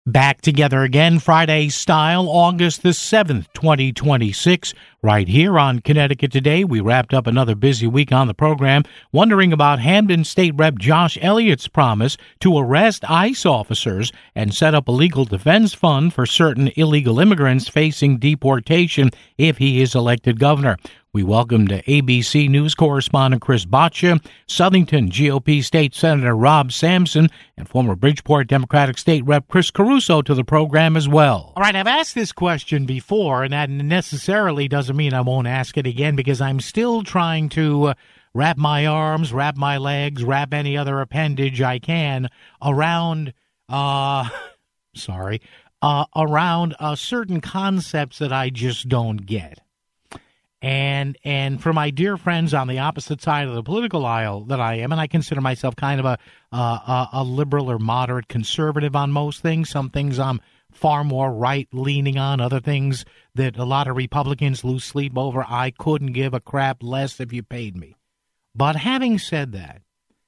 Back together again, Friday style, August the 7th, 2026, right here on Connecticut Today. We wrapped up another busy week on the program, wondering about Hamden State Rep Josh Elliott's promise to arrest ICE officers and set up a legal defense fund for certain illegal immigrants facing deportation if he is elected governor. We welcomed ABC News correspondent Chris Boccia, Southington GOP State Senator Rob Sampson, and former Bridgeport Democratic State Rep Chris Caruso to the program as well. All right, I've asked this question before, and that necessarily doesn't mean I won't ask it again, because I'm still trying to wrap my arms, wrap my legs, wrap any other appendage I can around, around certain concepts that I just don't get. And for my dear friends on the opposite side of the political aisle that I am, and I consider myself kind of a liberal or moderate conservative on most things. Some things I'm far more right-leaning on. Other things that a lot of Republicans lose sleep over. I couldn't give a crap less if you paid me. But having said that,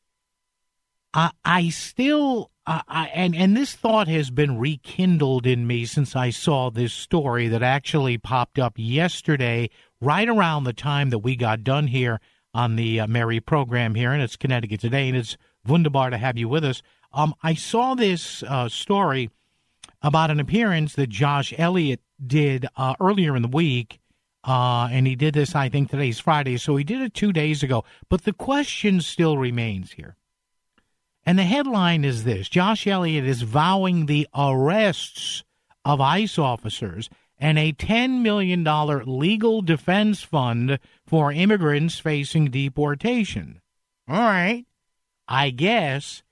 I still and this thought has been rekindled in me since I saw this story that actually popped up yesterday, right around the time that we got done here on the Mary program here, and it's Connecticut Today, and it's wunderbar to have you with us. I saw this story about an appearance that Josh Elliott did earlier in the week, and he did this, I think today's Friday, so he did it 2 days ago. But the question still remains here. And the headline is this: Josh Elliott is vowing the arrests of ICE officers and a $10 million legal defense fund for immigrants facing deportation. All right. I guess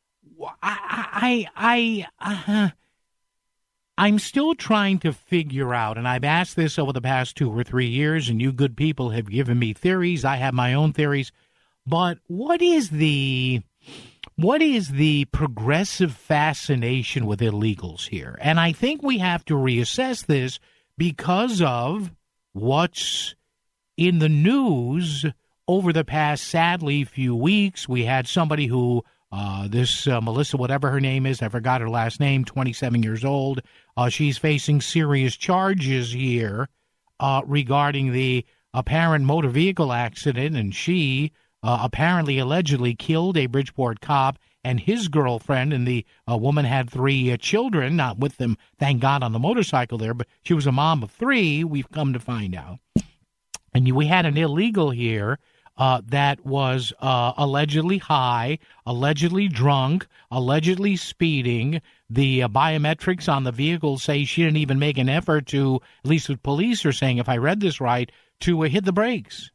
I'm still trying to figure out, and I've asked this over the past 2 or 3 years, and you good people have given me theories. I have my own theories. But what is the progressive fascination with illegals here? And I think we have to reassess this because of what's in the news over the past, sadly, few weeks. We had somebody who, Melissa, whatever her name is, I forgot her last name, 27 years old. She's facing serious charges here regarding the apparent motor vehicle accident, and she apparently allegedly killed a Bridgeport cop and his girlfriend, and the woman had 3 children, not with them, thank God, on the motorcycle there, but she was a mom of 3, we've come to find out. And we had an illegal here that was allegedly high, allegedly drunk, allegedly speeding. The biometrics on the vehicle say she didn't even make an effort to, at least what police are saying, if I read this right, to hit the brakes.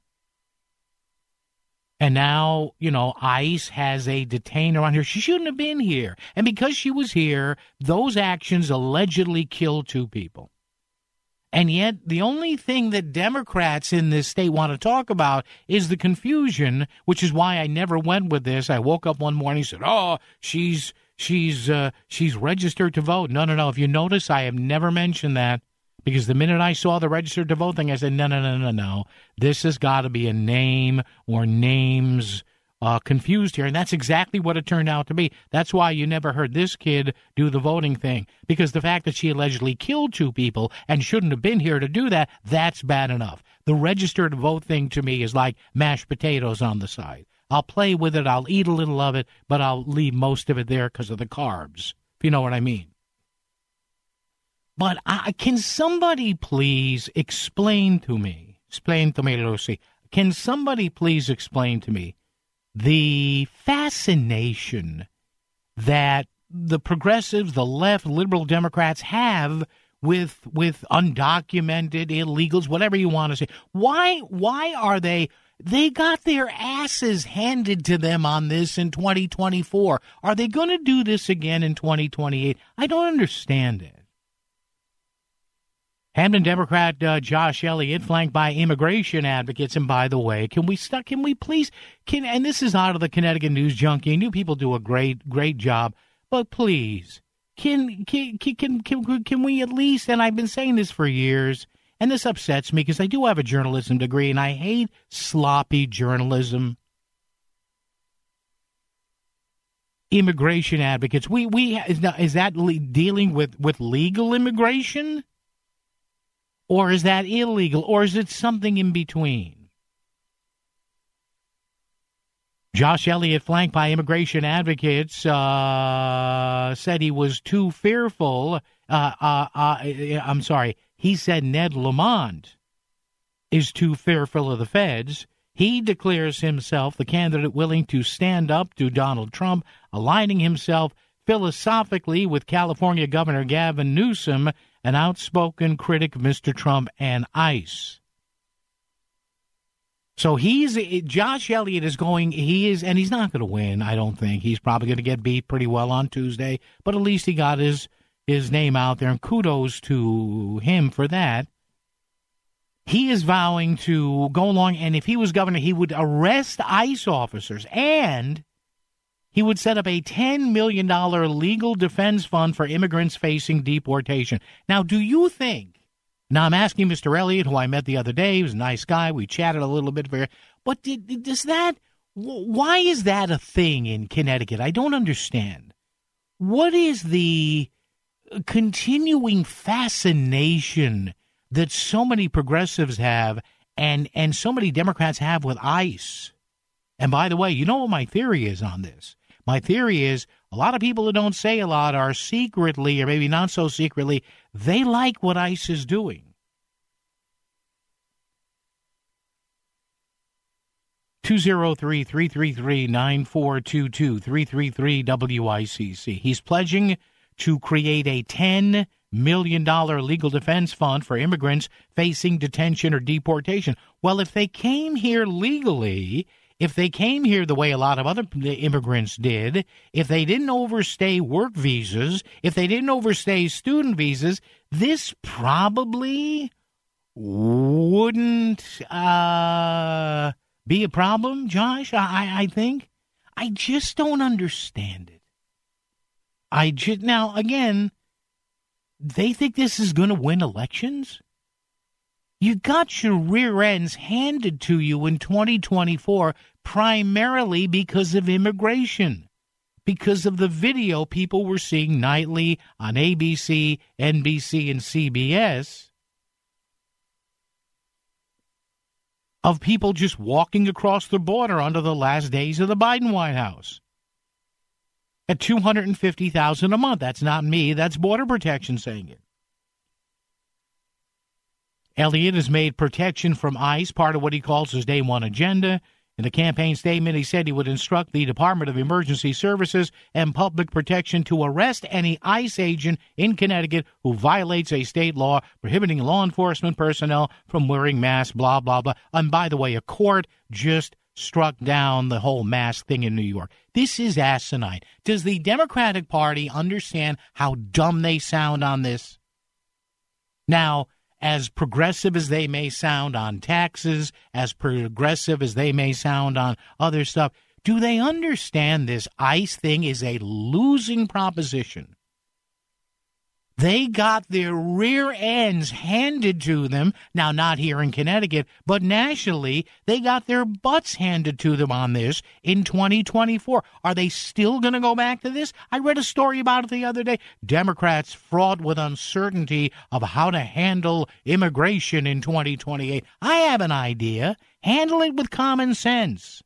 And now, ICE has a detainer on her. She shouldn't have been here. And because she was here, those actions allegedly killed 2 people. And yet, the only thing that Democrats in this state want to talk about is the confusion, which is why I never went with this. I woke up one morning and said, she's registered to vote. No. If you notice, I have never mentioned that. Because the minute I saw the registered to vote thing, I said, no. This has got to be a name or names confused here. And that's exactly what it turned out to be. That's why you never heard this kid do the voting thing. Because the fact that she allegedly killed 2 people and shouldn't have been here to do that, that's bad enough. The registered to vote thing to me is like mashed potatoes on the side. I'll play with it. I'll eat a little of it, but I'll leave most of it there because of the carbs, if you know what I mean. But can somebody please explain to me, Lucy, can somebody please explain to me the fascination that the progressives, the left, liberal Democrats have with undocumented illegals, whatever you want to say? Why are they got their asses handed to them on this in 2024? Are they going to do this again in 2028? I don't understand it. Hamden Democrat Josh Elliott, flanked by immigration advocates. And by the way, can we please, and this is out of the Connecticut News Junkie, and you people do a great job, but please, can we at least, and I've been saying this for years, and this upsets me because I do have a journalism degree, and I hate sloppy journalism. immigration advocates. Is that dealing with legal immigration? Or is that illegal? Or is it something in between? Josh Elliott, flanked by immigration advocates, said he was too fearful. I'm sorry. He said Ned Lamont is too fearful of the feds. He declares himself the candidate willing to stand up to Donald Trump, aligning himself philosophically with California Governor Gavin Newsom, an outspoken critic of Mr. Trump and ICE. So Josh Elliott is and he's not going to win, I don't think. He's probably going to get beat pretty well on Tuesday, but at least he got his name out there, and kudos to him for that. He is vowing to go along, and if he was governor, he would arrest ICE officers, and he would set up a $10 million legal defense fund for immigrants facing deportation. Now, do you think, now I'm asking Mr. Elliott, who I met the other day, he was a nice guy, we chatted a little bit, but why is that a thing in Connecticut? I don't understand. What is the continuing fascination that so many progressives have and so many Democrats have with ICE? And by the way, you know what my theory is on this? My theory is a lot of people who don't say a lot are secretly, or maybe not so secretly, they like what ICE is doing. 203-333-9422, 333-WICC. He's pledging to create a $10 million legal defense fund for immigrants facing detention or deportation. Well, if they came here legally, if they came here the way a lot of other immigrants did, if they didn't overstay work visas, if they didn't overstay student visas, this probably wouldn't be a problem, Josh, I think. I just don't understand it. Now, again, they think this is going to win elections? You got your rear ends handed to you in 2024 primarily because of immigration, because of the video people were seeing nightly on ABC, NBC, and CBS of people just walking across the border under the last days of the Biden White House at $250,000 a month. That's not me. That's Border Protection saying it. Elliott has made protection from ICE part of what he calls his Day One agenda. In a campaign statement, he said he would instruct the Department of Emergency Services and Public Protection to arrest any ICE agent in Connecticut who violates a state law prohibiting law enforcement personnel from wearing masks, blah, blah, blah. And by the way, a court just struck down the whole mask thing in New York. This is asinine. Does the Democratic Party understand how dumb they sound on this? Now, as progressive as they may sound on taxes, as progressive as they may sound on other stuff, do they understand this ICE thing is a losing proposition? They got their rear ends handed to them, now not here in Connecticut, but nationally, they got their butts handed to them on this in 2024. Are they still going to go back to this? I read a story about it the other day. Democrats fraught with uncertainty of how to handle immigration in 2028. I have an idea. Handle it with common sense.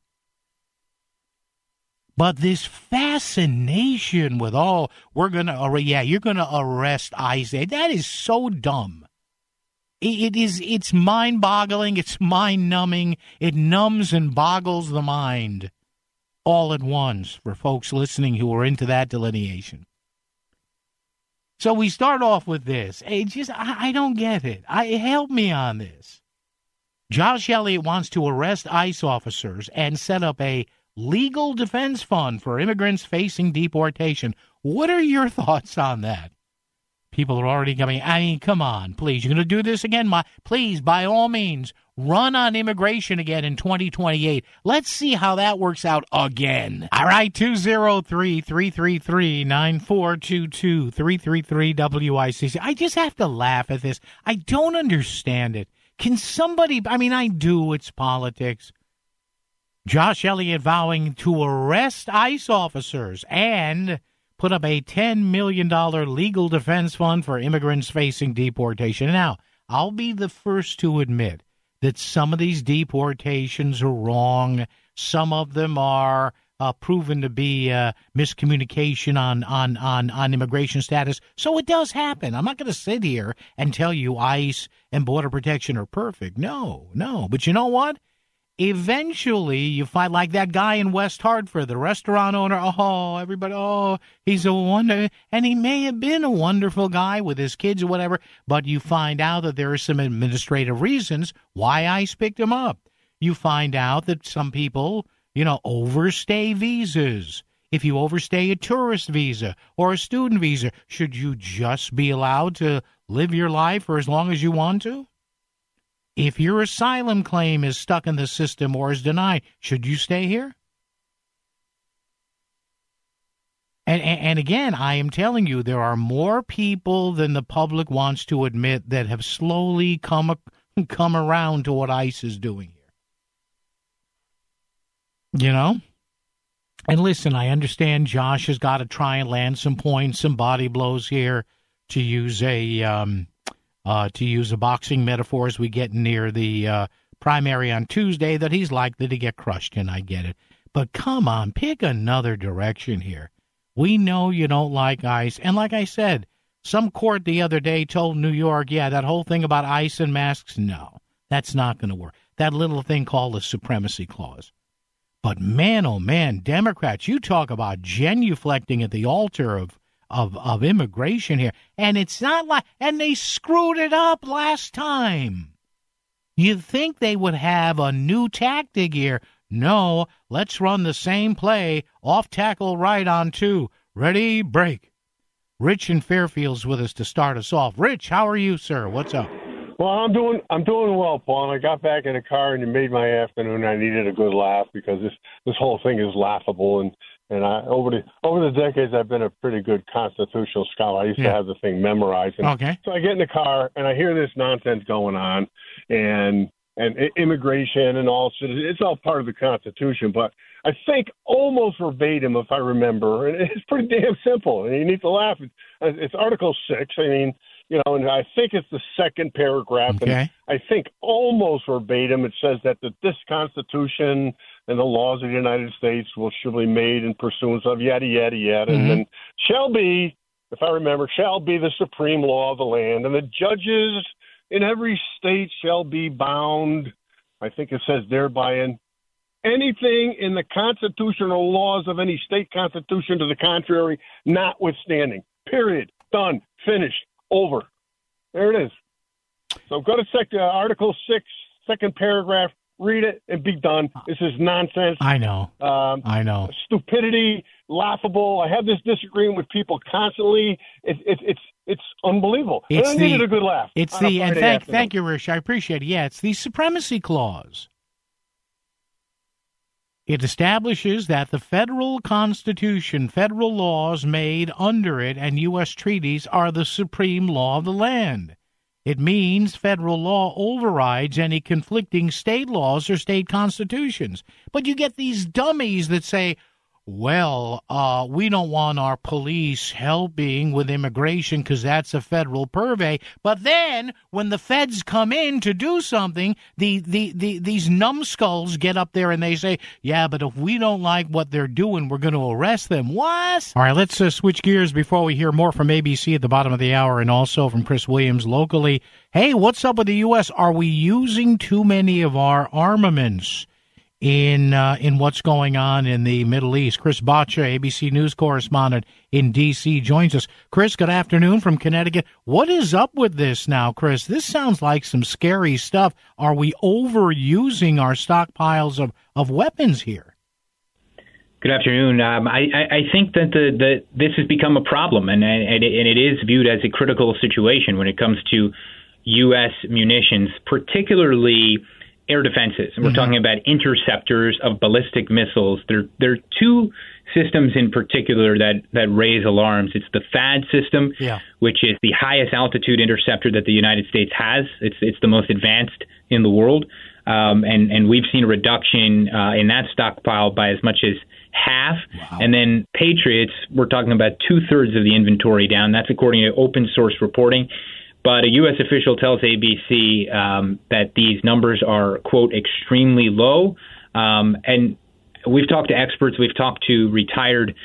But this fascination with, you're going to arrest ICE, that is so dumb. It's mind-boggling, it's mind-numbing, it numbs and boggles the mind all at once for folks listening who are into that delineation. So we start off with this. I don't get it. Help me on this. Josh Elliott wants to arrest ICE officers and set up a legal defense fund for immigrants facing deportation. What are your thoughts on that? People are already coming. I mean, come on, please. You're going to do this again? Please, by all means, run on immigration again in 2028. Let's see how that works out again. All right, 203-333-9422, 333-WICC. I just have to laugh at this. I don't understand it. Can somebody, I do, it's politics. Josh Elliott vowing to arrest ICE officers and put up a $10 million legal defense fund for immigrants facing deportation. Now, I'll be the first to admit that some of these deportations are wrong. Some of them are proven to be miscommunication on immigration status. So it does happen. I'm not going to sit here and tell you ICE and Border Protection are perfect. No. But you know what? Eventually, you find like that guy in West Hartford, the restaurant owner. Oh, everybody, he's a wonder. And he may have been a wonderful guy with his kids or whatever, but you find out that there are some administrative reasons why ICE picked him up. You find out that some people, overstay visas. If you overstay a tourist visa or a student visa, should you just be allowed to live your life for as long as you want to? If your asylum claim is stuck in the system or is denied, should you stay here? And again, I am telling you, there are more people than the public wants to admit that have slowly come around to what ICE is doing here. And listen, I understand Josh has got to try and land some points, some body blows here, to use a boxing metaphor as we get near the primary on Tuesday, that he's likely to get crushed, and I get it. But come on, pick another direction here. We know you don't like ICE, and like I said, some court the other day told New York, that whole thing about ICE and masks, no, that's not going to work. That little thing called the Supremacy Clause. But man, oh man, Democrats, you talk about genuflecting at the altar of immigration here. And it's not like, and they screwed it up last time. You'd think they would have a new tactic here. No, let's run the same play, off tackle right on two. Ready, break. Rich in Fairfield's with us to start us off. Rich, how are you, sir? What's up? Well, I'm doing well, Paul. And I got back in the car and you made my afternoon. I needed a good laugh because this whole thing is laughable. And I over the decades, I've been a pretty good constitutional scholar. I used to have the thing memorized. Okay. So I get in the car and I hear this nonsense going on, and immigration and all. It's all part of the Constitution. But I think almost verbatim, if I remember, and it's pretty damn simple. And you need to laugh. It's Article 6. I mean, and I think it's the second paragraph. Okay. And I think almost verbatim it says that this Constitution and the laws of the United States shall be made in pursuance of yada, yada, yada. Mm-hmm. And then shall be, if I remember, shall be the supreme law of the land. And the judges in every state shall be bound, I think it says thereby, in anything in the constitutional laws of any state constitution to the contrary, notwithstanding. Period. Done. Finished. Over. There it is. So go to Article 6, second paragraph, read it, and be done. This is nonsense. I know. I know. Stupidity, laughable. I have this disagreement with people constantly. It's unbelievable. I needed a good laugh. Thank you, Rich. I appreciate it. Yeah, it's the Supremacy Clause. It establishes that the federal Constitution, federal laws made under it, and U.S. treaties are the supreme law of the land. It means federal law overrides any conflicting state laws or state constitutions. But you get these dummies that say, well, we don't want our police helping with immigration because that's a federal purvey. But then when the feds come in to do something, these numbskulls get up there and they say, yeah, but if we don't like what they're doing, we're going to arrest them. What? All right, let's switch gears before we hear more from ABC at the bottom of the hour and also from Chris Williams locally. Hey, what's up with the U.S.? Are we using too many of our armaments in what's going on in the Middle East? Chris Baccia, ABC News correspondent in D.C., joins us. Chris, good afternoon from Connecticut. What is up with this now, Chris? This sounds like some scary stuff. Are we overusing our stockpiles of weapons here? Good afternoon. I think that this has become a problem, and it is viewed as a critical situation when it comes to U.S. munitions, particularly air defenses, and we're talking about interceptors of ballistic missiles. There are two systems in particular that raise alarms. It's the THAAD system, which is the highest altitude interceptor that the United States has. It's the most advanced in the world, and we've seen a reduction in that stockpile by as much as half. Wow. And then Patriots, we're talking about 2/3 of the inventory down. That's according to open source reporting. But a U.S. official tells ABC that these numbers are, quote, extremely low. And we've talked to experts. We've talked to retired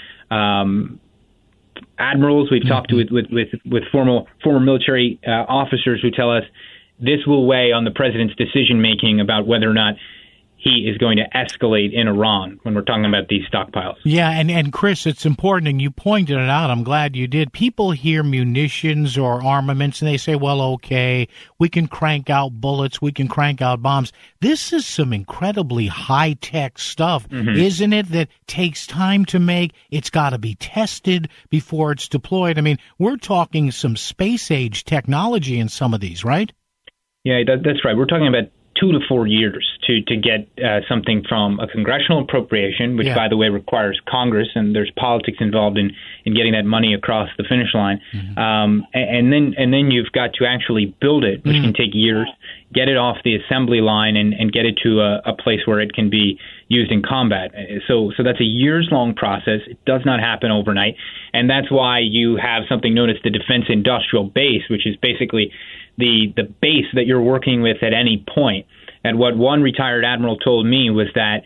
admirals. We've talked to with former military officers who tell us this will weigh on the president's decision-making about whether or not he is going to escalate in Iran when we're talking about these stockpiles. Yeah, and Chris, it's important, and you pointed it out. I'm glad you did. People hear munitions or armaments, and they say, well, okay, we can crank out bullets, we can crank out bombs. This is some incredibly high-tech stuff, isn't it, that takes time to make? It's got to be tested before it's deployed. I mean, we're talking some space-age technology in some of these, right? Yeah, that's right. We're talking about 2 to 4 years to get something from a congressional appropriation, which, by the way, requires Congress, and there's politics involved in getting that money across the finish line. And then you've got to actually build it, which can take years, get it off the assembly line, and get it to a place where it can be used in combat. So that's a years-long process. It does not happen overnight, and that's why you have something known as the Defense Industrial Base, which is basically the base that you're working with at any point. And what one retired admiral told me was that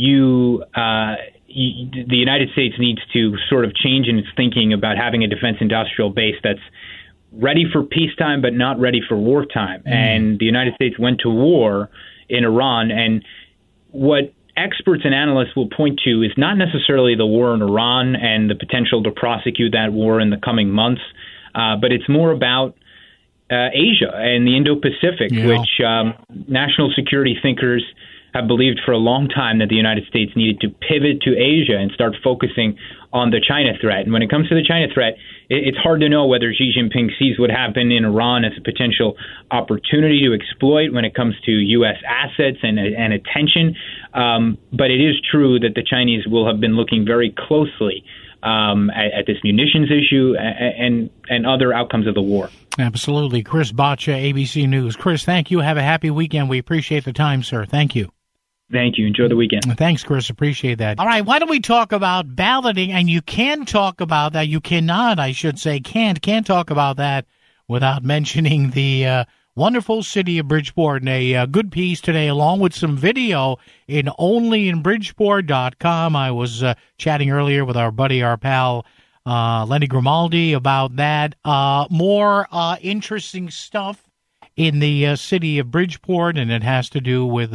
the United States needs to sort of change in its thinking about having a defense industrial base that's ready for peacetime but not ready for wartime. And the United States went to war in Iran, and what experts and analysts will point to is not necessarily the war in Iran and the potential to prosecute that war in the coming months, but it's more about Asia and the Indo-Pacific, which national security thinkers have believed for a long time that the United States needed to pivot to Asia and start focusing on the China threat. And when it comes to the China threat, it's hard to know whether Xi Jinping sees what happened in Iran as a potential opportunity to exploit when it comes to U.S. assets and attention. But it is true that the Chinese will have been looking very closely at this munitions issue and other outcomes of the war. Absolutely. Chris Baccia, ABC News. Chris, thank you. Have a happy weekend. We appreciate the time, sir. Thank you. Thank you. Enjoy the weekend. Thanks, Chris. Appreciate that. All right. Why don't we talk about balloting? And you can talk about that. You cannot, I should say, can't talk about that without mentioning the wonderful city of Bridgeport. And a good piece today, along with some video in onlyinbridgeport.com. I was chatting earlier with our buddy, our pal, Lenny Grimaldi, about that. More interesting stuff in the city of Bridgeport, and it has to do with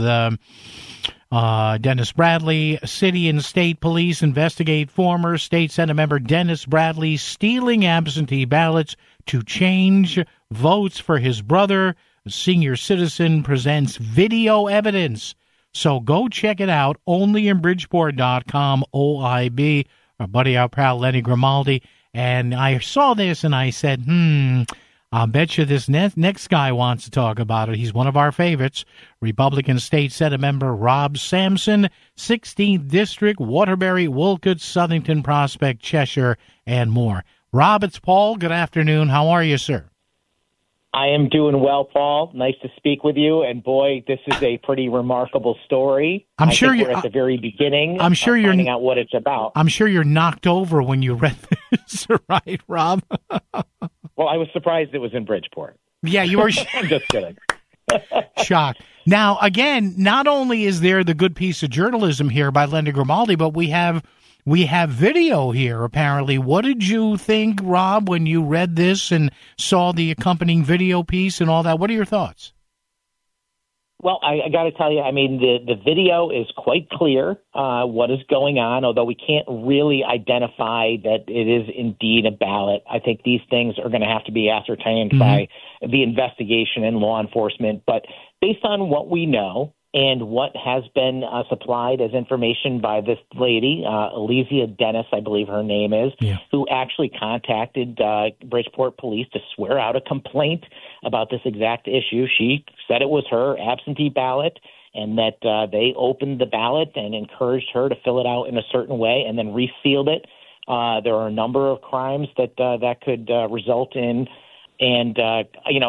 Dennis Bradley. City and state police investigate former state Senate member Dennis Bradley stealing absentee ballots to change votes for his brother. A senior citizen presents video evidence. So go check it out, onlyinbridgeport.com, OIB. Our buddy, our pal, Lenny Grimaldi. And I saw this and I said, I'll bet you this next guy wants to talk about it. He's one of our favorites. Republican State Senate member Rob Sampson, 16th District, Waterbury, Wolcott, Southington, Prospect, Cheshire, and more. Rob, it's Paul. Good afternoon. How are you, sir? I am doing well, Paul. Nice to speak with you. And boy, this is a pretty remarkable story. I think we're at the very beginning. I'm sure you're finding out what it's about. I'm sure you're knocked over when you read this, right, Rob? Well, I was surprised it was in Bridgeport. Yeah, you were. I'm just kidding. Shocked. Now, again, not only is there the good piece of journalism here by Lenny Grimaldi, but we have video here, apparently. What did you think, Rob, when you read this and saw the accompanying video piece and all that? What are your thoughts? Well, I got to tell you, I mean, the video is quite clear what is going on, although we can't really identify that it is indeed a ballot. I think these things are going to have to be ascertained by the investigation and law enforcement. But based on what we know, and what has been supplied as information by this lady, Elysia Dennis, I believe her name is, who actually contacted Bridgeport police to swear out a complaint about this exact issue. She said it was her absentee ballot, and that they opened the ballot and encouraged her to fill it out in a certain way and then resealed it. There are a number of crimes that could result in, and I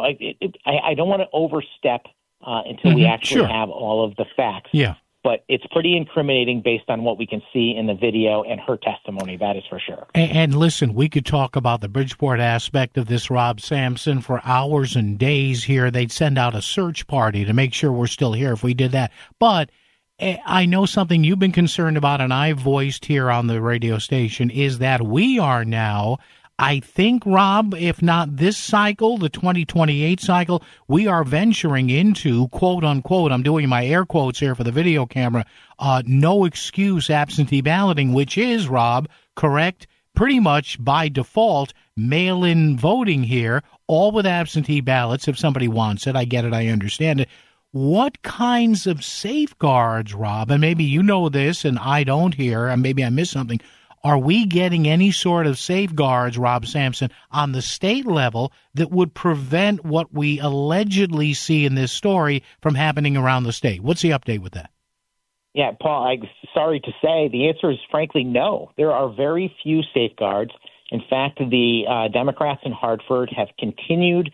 don't want to overstep until we actually have all of the facts. Yeah. But it's pretty incriminating based on what we can see in the video and her testimony, that is for sure. And listen, we could talk about the Bridgeport aspect of this, Rob Sampson, for hours and days here. They'd send out a search party to make sure we're still here if we did that. But I know something you've been concerned about, and I voiced here on the radio station, is that we are now, I think, Rob, if not this cycle, the 2028 cycle, we are venturing into, quote unquote, I'm doing my air quotes here for the video camera, no excuse absentee balloting, which is, Rob, correct, pretty much by default, mail-in voting here, all with absentee ballots if somebody wants it. I get it. I understand it. What kinds of safeguards, Rob, and maybe you know this and I don't here, and maybe I missed something, are we getting any sort of safeguards, Rob Sampson, on the state level that would prevent what we allegedly see in this story from happening around the state? What's the update with that? Yeah, Paul, I'm sorry to say the answer is frankly no. There are very few safeguards. In fact, the Democrats in Hartford have continued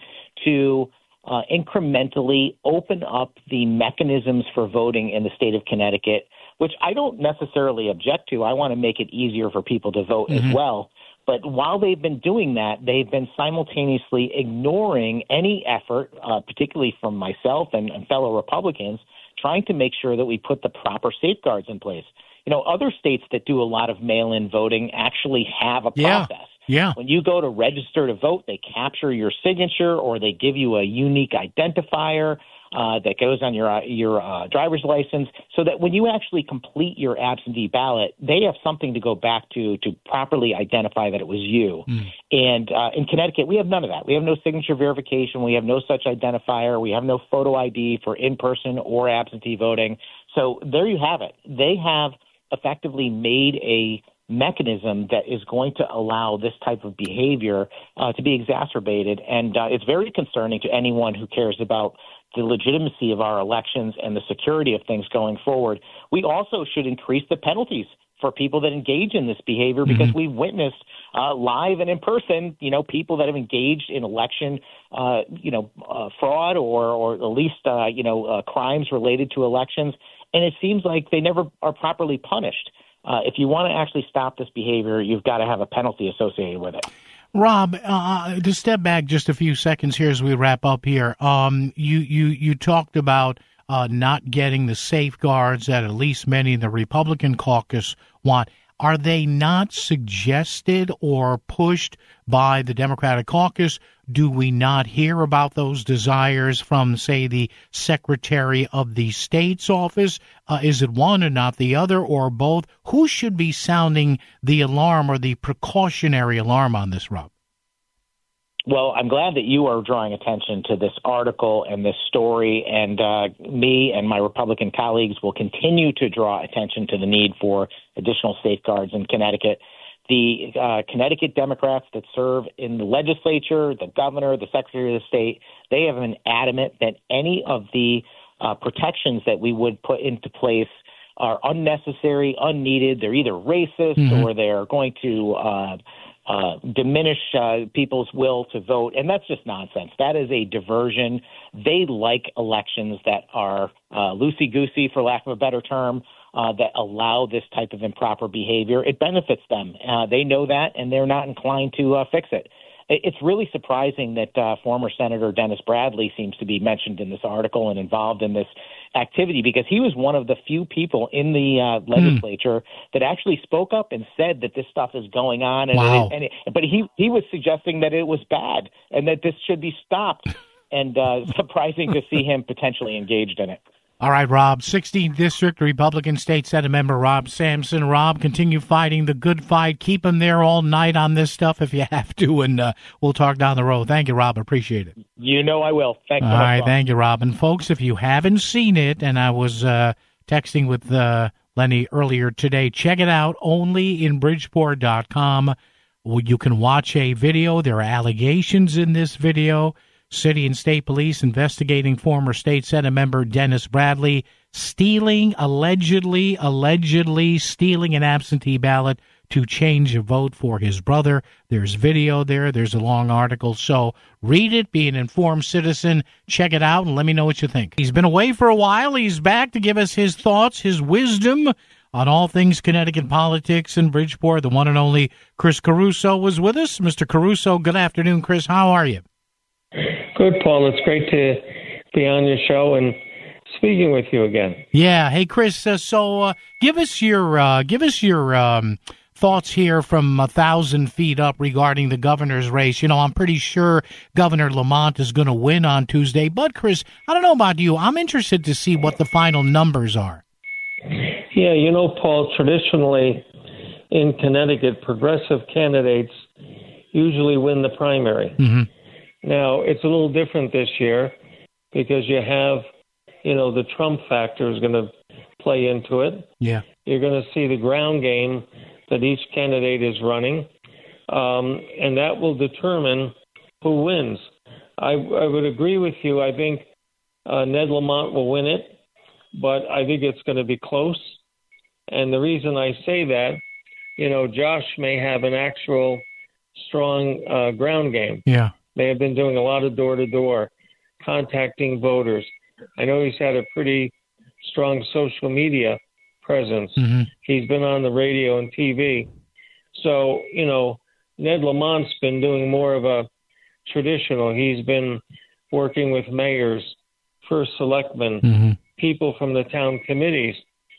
to incrementally open up the mechanisms for voting in the state of Connecticut, which I don't necessarily object to. I want to make it easier for people to vote as well. But while they've been doing that, they've been simultaneously ignoring any effort, particularly from myself and fellow Republicans, trying to make sure that we put the proper safeguards in place. You know, other states that do a lot of mail-in voting actually have a process. Yeah. When you go to register to vote, they capture your signature or they give you a unique identifier that goes on your driver's license, so that when you actually complete your absentee ballot, they have something to go back to properly identify that it was you. And in Connecticut, we have none of that. We have no signature verification. We have no such identifier. We have no photo ID for in-person or absentee voting. So there you have it. They have effectively made a mechanism that is going to allow this type of behavior to be exacerbated. And it's very concerning to anyone who cares about the legitimacy of our elections and the security of things going forward. We also should increase the penalties for people that engage in this behavior, because we've witnessed live and in person, people that have engaged in election, fraud or at least, crimes related to elections. And it seems like they never are properly punished. If you want to actually stop this behavior, you've got to have a penalty associated with it. Rob, to step back just a few seconds here as we wrap up here, you talked about not getting the safeguards that at least many in the Republican caucus want. Are they not suggested or pushed by the Democratic caucus? Do we not hear about those desires from, say, the Secretary of the State's office? Is it one and not the other, or both? Who should be sounding the alarm or the precautionary alarm on this, Rob? Well, I'm glad that you are drawing attention to this article and this story, and me and my Republican colleagues will continue to draw attention to the need for additional safeguards in Connecticut. The Connecticut Democrats that serve in the legislature, the governor, the Secretary of the State, they have been adamant that any of the protections that we would put into place are unnecessary, unneeded. They're either racist or they're going to diminish people's will to vote, and that's just nonsense. That is a diversion. They like elections that are loosey-goosey, for lack of a better term, that allow this type of improper behavior. It benefits them. They know that, and they're not inclined to fix it. It's really surprising that former Senator Dennis Bradley seems to be mentioned in this article and involved in this activity, because he was one of the few people in the legislature that actually spoke up and said that this stuff is going on. And but he was suggesting that it was bad and that this should be stopped. And surprising to see him potentially engaged in it. All right, Rob, 16th District Republican State Senate member Rob Sampson. Rob, continue fighting the good fight. Keep him there all night on this stuff if you have to, and we'll talk down the road. Thank you, Rob. Appreciate it. You know I will. Thanks so much. All right, thank you, Rob. And, folks, if you haven't seen it, and I was texting with Lenny earlier today, check it out, only in Bridgeport.com. You can watch a video. There are allegations in this video. City and state police investigating former state Senate member Dennis Bradley allegedly stealing an absentee ballot to change a vote for his brother. There's video there. There's a long article. So read it, be an informed citizen, check it out, and let me know what you think. He's been away for a while. He's back to give us his thoughts, his wisdom on all things Connecticut politics and Bridgeport. The one and only Chris Caruso was with us. Mr. Caruso, good afternoon, Chris. How are you? Good, Paul. It's great to be on your show and speaking with you again. Yeah. Hey, Chris. Give us your thoughts here from 1,000 feet up regarding the governor's race. I'm pretty sure Governor Lamont is going to win on Tuesday. But, Chris, I don't know about you. I'm interested to see what the final numbers are. Yeah, Paul, traditionally in Connecticut, progressive candidates usually win the primary. Mm-hmm. Now, it's a little different this year because you have, the Trump factor is going to play into it. Yeah. You're going to see the ground game that each candidate is running, and that will determine who wins. I would agree with you. I think Ned Lamont will win it, but I think it's going to be close. And the reason I say that, Josh may have an actual strong ground game. Yeah. They have been doing a lot of door-to-door, contacting voters. I know he's had a pretty strong social media presence. Mm-hmm. He's been on the radio and TV. So, Ned Lamont's been doing more of a traditional. He's been working with mayors, first selectmen, mm-hmm. people from the town committees.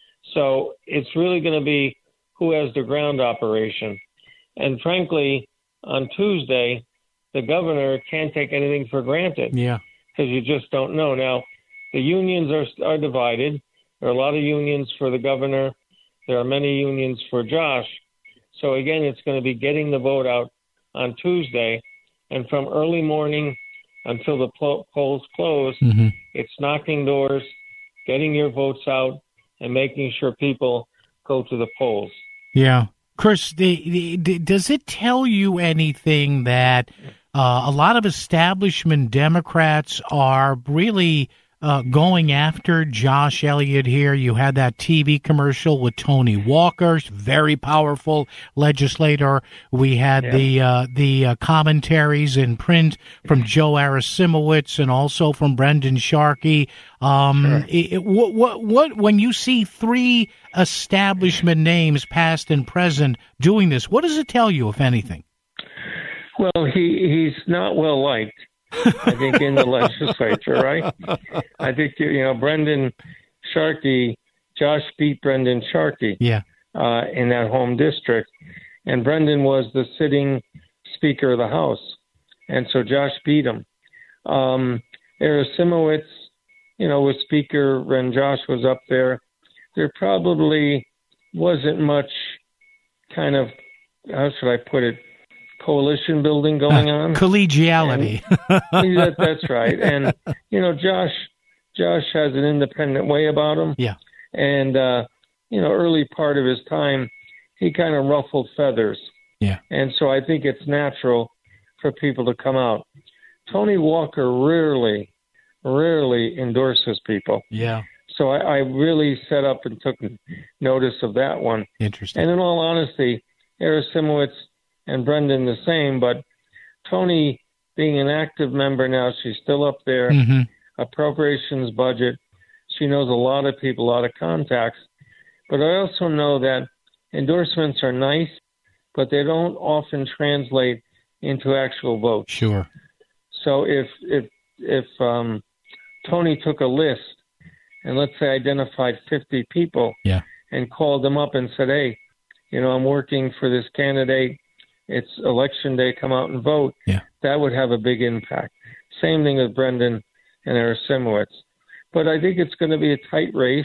So it's really going to be who has the ground operation. And frankly, on Tuesday, the governor can't take anything for granted. Yeah. Because you just don't know. Now, the unions are divided. There are a lot of unions for the governor. There are many unions for Josh. So, again, it's going to be getting the vote out on Tuesday. And from early morning until the polls close, mm-hmm. it's knocking doors, getting your votes out, and making sure people go to the polls. Yeah. Chris, does it tell you anything that a lot of establishment Democrats are really going after Josh Elliott here? You had that TV commercial with Tony Walker, very powerful legislator. We had the commentaries in print from Joe Arasimowicz and also from Brendan Sharkey. What when you see three establishment names, past and present, doing this, what does it tell you, if anything? Well, he's not well liked, I think, in the legislature, right? I think, Brendan Sharkey, Josh beat Brendan Sharkey in that home district. And Brendan was the sitting Speaker of the House. And so Josh beat him. Arasimowicz, was Speaker when Josh was up there. There probably wasn't much kind of, how should I put it, coalition building going on. Collegiality. And, that's right. And, Josh has an independent way about him. Yeah. And, early part of his time, he kind of ruffled feathers. Yeah. And so I think it's natural for people to come out. Tony Walker rarely endorses people. Yeah. So I really set up and took notice of that one. Interesting. And in all honesty, Arasimowicz and Brendan the same, but Tony, being an active member now, she's still up there, mm-hmm. appropriations budget. She knows a lot of people, a lot of contacts. But I also know that endorsements are nice, but they don't often translate into actual votes. Sure. So if Tony took a list and let's say identified 50 people and called them up and said, hey, I'm working for this candidate. It's election day. Come out and vote. Yeah. That would have a big impact. Same thing with Brendan and Arasimowicz. But I think it's going to be a tight race.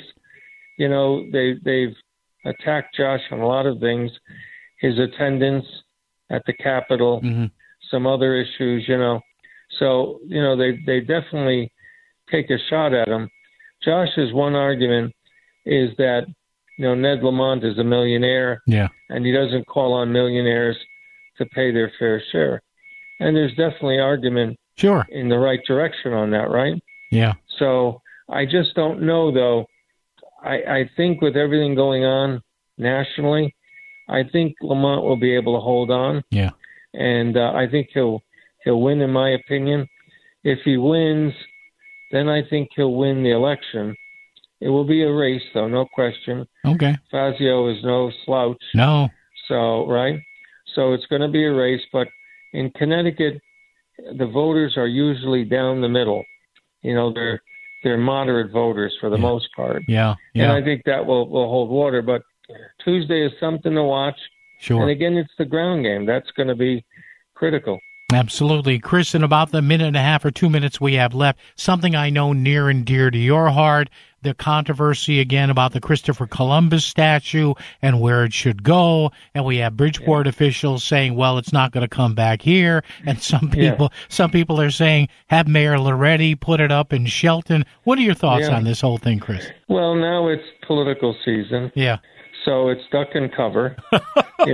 They've attacked Josh on a lot of things. His attendance at the Capitol, mm-hmm. some other issues, So, they definitely take a shot at him. Josh's one argument is that, Ned Lamont is a millionaire. Yeah. And he doesn't call on millionaires to pay their fair share. And there's definitely argument Sure. in the right direction on that, right? Yeah. So I just don't know, though. I think with everything going on nationally, I think Lamont will be able to hold on. Yeah. And I think he'll win, in my opinion. If he wins, then I think he'll win the election. It will be a race, though, no question. Okay. Fazio is no slouch. No. So, right? So it's going to be a race. But in Connecticut, the voters are usually down the middle. They're moderate voters for the most part. Yeah. And I think that will hold water. But Tuesday is something to watch. Sure. And again, it's the ground game. That's going to be critical. Absolutely. Chris, in about the minute and a half or 2 minutes we have left, something I know near and dear to your heart, the controversy again about the Christopher Columbus statue and where it should go. And we have Bridgeport officials saying, well, it's not going to come back here. And some people are saying, have Mayor Loretti put it up in Shelton. What are your thoughts on this whole thing, Chris? Well, now it's political season. Yeah. So it's duck and cover. Be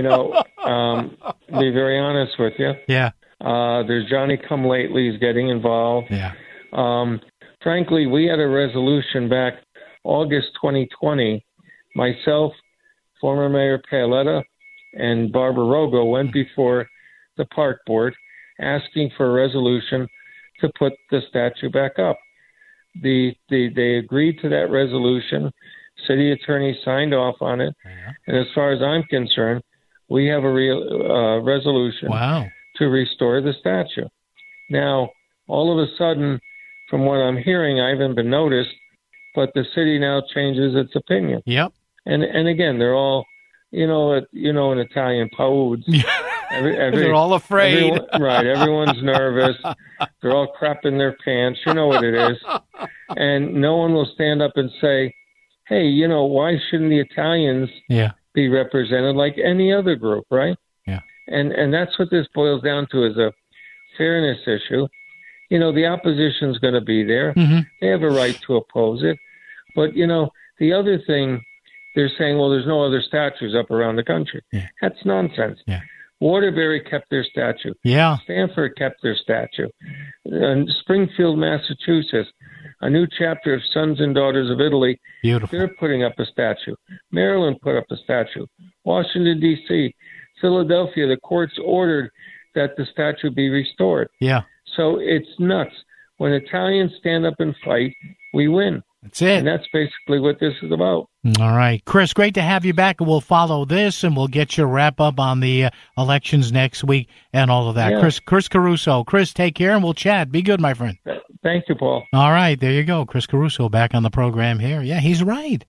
very honest with you. Yeah. There's Johnny-come-latelys getting involved. Yeah. Frankly, we had a resolution back August 2020. Myself, former Mayor Paoletta, and Barbara Rogo went before the park board asking for a resolution to put the statue back up. They agreed to that resolution. City attorney signed off on it. Yeah. And as far as I'm concerned, we have a real resolution to restore the statue. Now, all of a sudden, from what I'm hearing, I haven't been noticed, but the city now changes its opinion. Yep. And again, they're all, in Italian pauds. They're all afraid. Everyone's nervous. They're all crapping their pants. You know what it is. And no one will stand up and say, hey, why shouldn't the Italians be represented like any other group, right? Yeah. And that's what this boils down to, is a fairness issue. The opposition's going to be there. Mm-hmm. They have a right to oppose it. But, the other thing, they're saying, well, there's no other statues up around the country. Yeah. That's nonsense. Yeah. Waterbury kept their statue. Yeah. Stanford kept their statue. Springfield, Massachusetts, a new chapter of Sons and Daughters of Italy. Beautiful. They're putting up a statue. Maryland put up a statue. Washington, D.C., Philadelphia, the courts ordered that the statue be restored. Yeah. So it's nuts. When Italians stand up and fight, we win. That's it. And that's basically what this is about. All right. Chris, great to have you back. We'll follow this, and we'll get you a wrap-up on the elections next week and all of that. Yeah. Chris Caruso. Chris, take care, and we'll chat. Be good, my friend. Thank you, Paul. All right. There you go. Chris Caruso back on the program here. Yeah, he's right.